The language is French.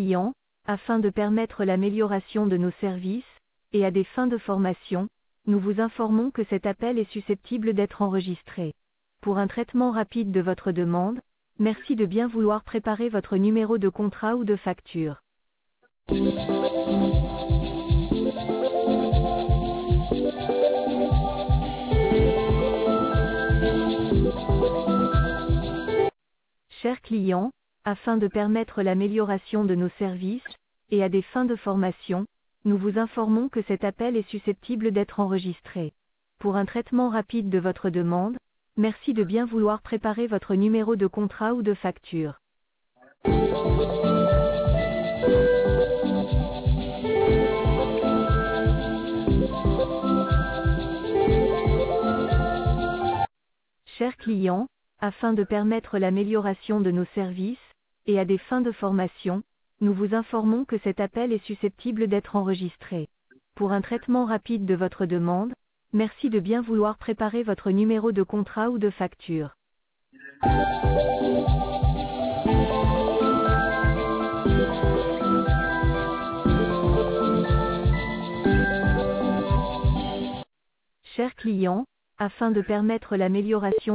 clients, afin de permettre l'amélioration de nos services, et à des fins de formation, nous vous informons que cet appel est susceptible d'être enregistré. Pour un traitement rapide de votre demande, merci de bien vouloir préparer votre numéro de contrat ou de facture. Chers clients, afin de permettre l'amélioration de nos services, et à des fins de formation, nous vous informons que cet appel est susceptible d'être enregistré. Pour un traitement rapide de votre demande, merci de bien vouloir préparer votre numéro de contrat ou de facture. Chers clients, afin de permettre l'amélioration de nos services, et à des fins de formation, nous vous informons que cet appel est susceptible d'être enregistré. Pour un traitement rapide de votre demande, merci de bien vouloir préparer votre numéro de contrat ou de facture. Chers clients, afin de permettre l'amélioration